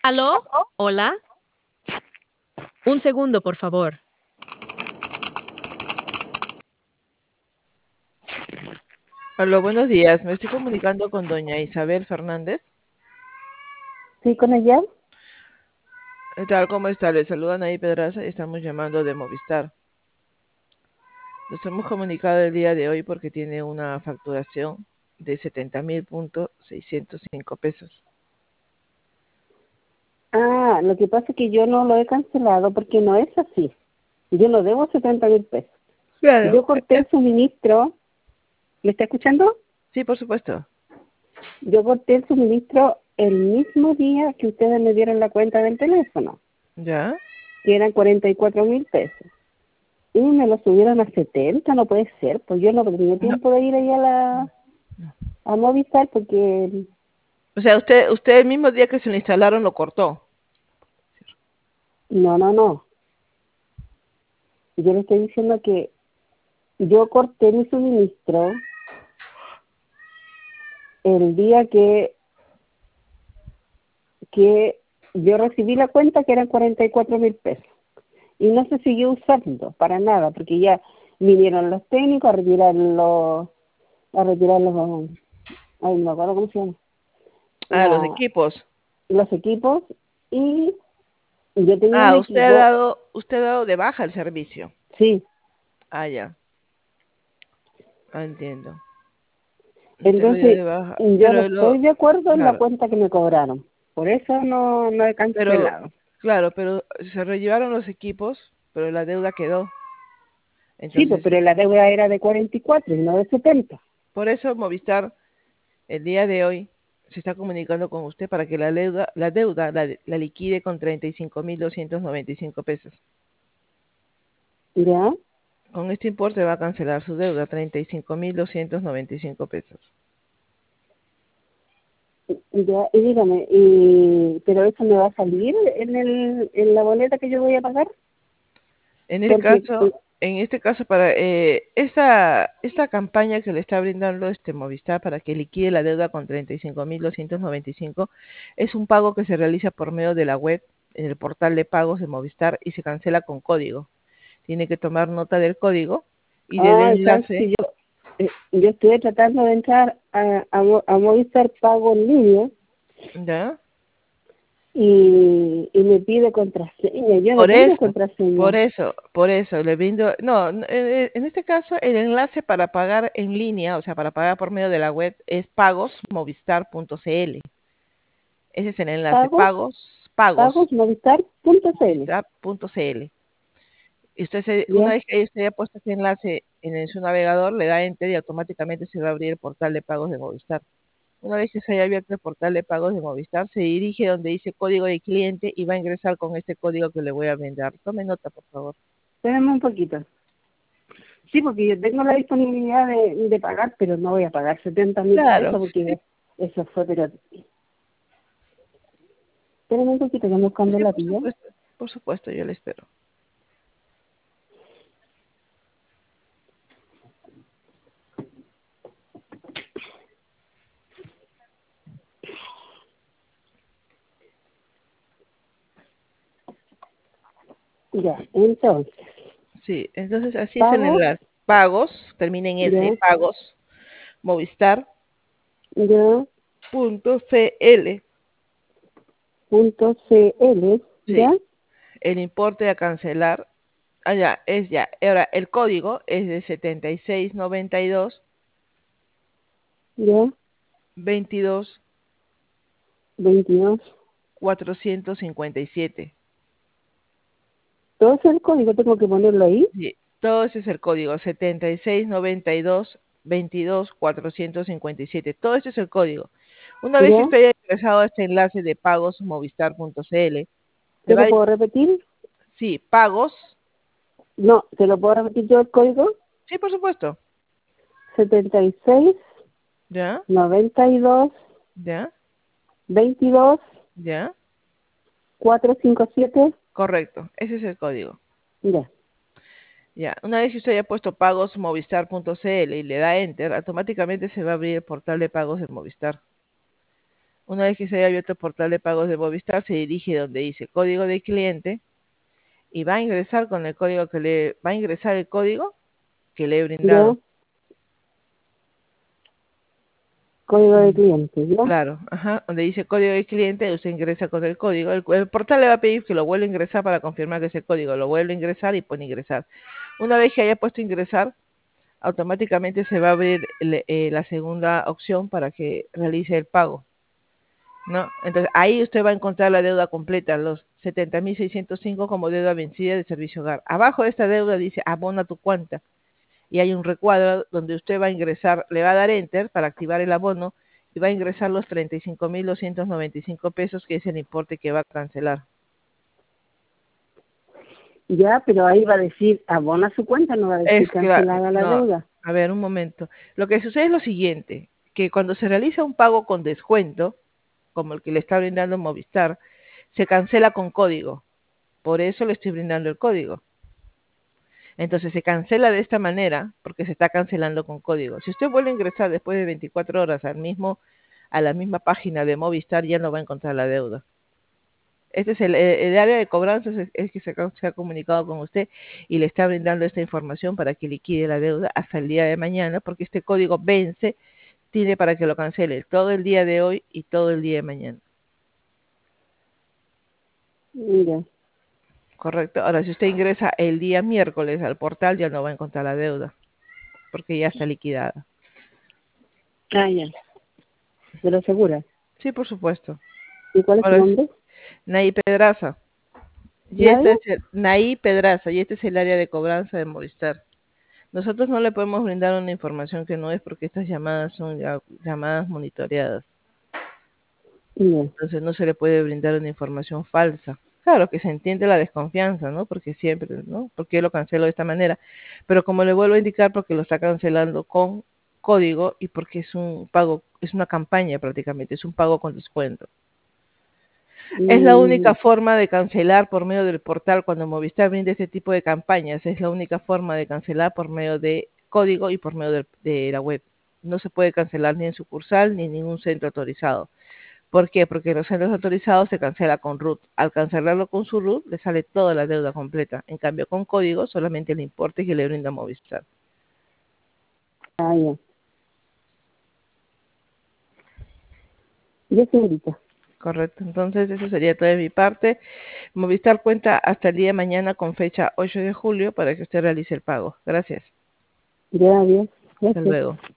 ¿Aló? ¿Hola? Un segundo, por favor. Hola, buenos días. Me estoy comunicando con doña Isabel Fernández. Sí, con ella. ¿Qué tal? ¿Cómo está? Le saludan ahí Pedraza y estamos llamando de Movistar. Nos hemos comunicado el día de hoy porque tiene una facturación de 70.605 pesos. Lo que pasa es que yo no lo he cancelado porque no es así. Yo no debo 70.000 pesos. Claro. Yo corté el suministro. ¿Me está escuchando? Sí, por supuesto. Yo corté el suministro el mismo día que ustedes me dieron la cuenta del teléfono, ¿Ya? que eran 44.000 pesos. Y me lo subieron a 70, no puede ser. Pues yo no tenía No, tiempo de ir ahí no. a Movistar porque O sea, usted el mismo día que se lo instalaron lo cortó. no. Yo le estoy diciendo que yo corté mi suministro el día que yo recibí la cuenta, que eran 44.000 pesos, y no se siguió usando para nada porque ya vinieron los técnicos a retirar los, ay, no me acuerdo cómo se llama, Los la, equipos. los equipos. Y yo tenía un Usted ha equipo. dado de baja el servicio. Sí. Ya. Entiendo. Usted lo dio Entonces de baja. yo no Pero estoy de acuerdo en la claro. cuenta que me cobraron, por eso no he Pero, cancelado. claro, pero se rellevaron los equipos, pero la deuda quedó. Sí, pues, Entonces, pero la deuda era de 44 y no de 70. por eso Movistar el día de hoy se está comunicando con usted para que la liquide con 35.295 pesos. ¿Ya? Con este importe va a cancelar su deuda, 35.295 pesos. Ya, y dígame, pero eso me va a salir en la boleta que yo voy a pagar, En este porque caso, para esta campaña que le está brindando este Movistar para que liquide la deuda con 35.295 es un pago que se realiza por medio de la web en el portal de pagos de Movistar y se cancela con código. Tiene que tomar nota del código y del sabes enlace. que yo estoy tratando de entrar a Movistar Pago en línea, ¿Ya? y me pide contraseña. Yo no Por tengo eso, contraseña. por eso le brindo, no, en este caso el enlace para pagar en línea, o sea, para pagar por medio de la web es pagosmovistar.cl. Ese es el enlace, Pagos, Movistar.cl. movistar.cl. Y una ¿Ya? vez que usted haya puesto ese enlace en su navegador, le da enter y automáticamente se va a abrir el portal de pagos de Movistar. Una vez que se haya abierto el portal de pagos de Movistar, se dirige donde dice código de cliente y va a ingresar con este código que le voy a brindar. Tome nota, por favor. Espérame un poquito. Sí, porque yo tengo la disponibilidad de pagar, pero no voy a pagar 70.000 pesos Claro, sí, porque eso fue, pero espérame un poquito, que estoy buscando sí, la pilla. por supuesto, yo le espero. Ya, entonces, Sí, entonces así es el pagos, enlace. Pagos, termina en S, ya, pagos, movistar.cl. ya, .cl, Sí, ya, el importe a cancelar. Ya, es ya. Ahora, el código es de 7692 ya, 22 22. 457. Todo ese es el código, tengo que ponerlo ahí. Sí, todo ese es el código, 7692 22 457. Todo ese es el código. Una vez que Ya, usted haya ingresado a este enlace de pagosmovistar.cl, le ¿te va lo a puedo repetir? sí, pagos. No, ¿te lo puedo repetir yo el código? Sí, por supuesto. 76 ¿Ya? 92 ¿Ya? 22 ¿Ya? 457. Correcto. Ese es el código. Ya, Ya. Una vez que usted haya puesto pagosmovistar.cl y le da enter, automáticamente se va a abrir el portal de pagos de Movistar. Una vez que se haya abierto el portal de pagos de Movistar, se dirige donde dice código de cliente y va a ingresar con el código va a ingresar el código que le he brindado. ¿Ya? Código de Mm, cliente, ¿ya? Claro, ajá, donde dice código de cliente, usted ingresa con el código. El portal le va a pedir que lo vuelva a ingresar para confirmar que es el código. Lo vuelve a ingresar y pone ingresar. Una vez que haya puesto ingresar, automáticamente se va a abrir la segunda opción para que realice el pago, ¿no? Entonces ahí usted va a encontrar la deuda completa, los 70.605 como deuda vencida de servicio hogar. Abajo de esta deuda dice abona tu cuenta y hay un recuadro donde usted va a ingresar, le va a dar enter para activar el abono y va a ingresar los 35.295 pesos, que es el importe que va a cancelar. Ya, pero ahí va a decir abona su cuenta, no va a decir Es que, cancelada la no, deuda. a ver, un momento. Lo que sucede es lo siguiente, que cuando se realiza un pago con descuento, como el que le está brindando Movistar, se cancela con código. Por eso le estoy brindando el código. Entonces se cancela de esta manera porque se está cancelando con código. Si usted vuelve a ingresar después de 24 horas a la misma página de Movistar, ya no va a encontrar la deuda. Este es el área de cobranzas, es que se ha comunicado con usted y le está brindando esta información para que liquide la deuda hasta el día de mañana, porque este código vence, tiene para que lo cancele todo el día de hoy y todo el día de mañana. Mira, Correcto. Ahora, si usted ingresa el día miércoles al portal, ya no va a encontrar la deuda, porque ya está liquidada. ya, ¿te lo asegura? Sí, por supuesto. ¿Y cuál es su Ahora es nombre? Naí Pedraza. Y ¿Nadie? este es Naí Pedraza, y este es el área de cobranza de Movistar. Nosotros no le podemos brindar una información que no es, porque estas llamadas son llamadas monitoreadas. Ya. Entonces no se le puede brindar una información falsa. Claro que se entiende la desconfianza, ¿no? Porque siempre, ¿no? ¿Por qué lo cancelo de esta manera? Pero como le vuelvo a indicar, porque lo está cancelando con código y porque es un pago, es una campaña prácticamente, es un pago con descuento. Es la única Mm, forma de cancelar por medio del portal cuando Movistar brinda este tipo de campañas. Es la única forma de cancelar por medio de código y por medio de la web. No se puede cancelar ni en sucursal ni en ningún centro autorizado. ¿Por qué? Porque en los centros autorizados se cancela con RUT. Al cancelarlo con su RUT le sale toda la deuda completa. En cambio, con código solamente el importe que le brinda Movistar. ya. Ya, señorita. Correcto. Entonces, eso sería todo de mi parte. Movistar cuenta hasta el día de mañana con fecha 8 de julio para que usted realice el pago. Gracias. Ya, adiós. Hasta Gracias. luego.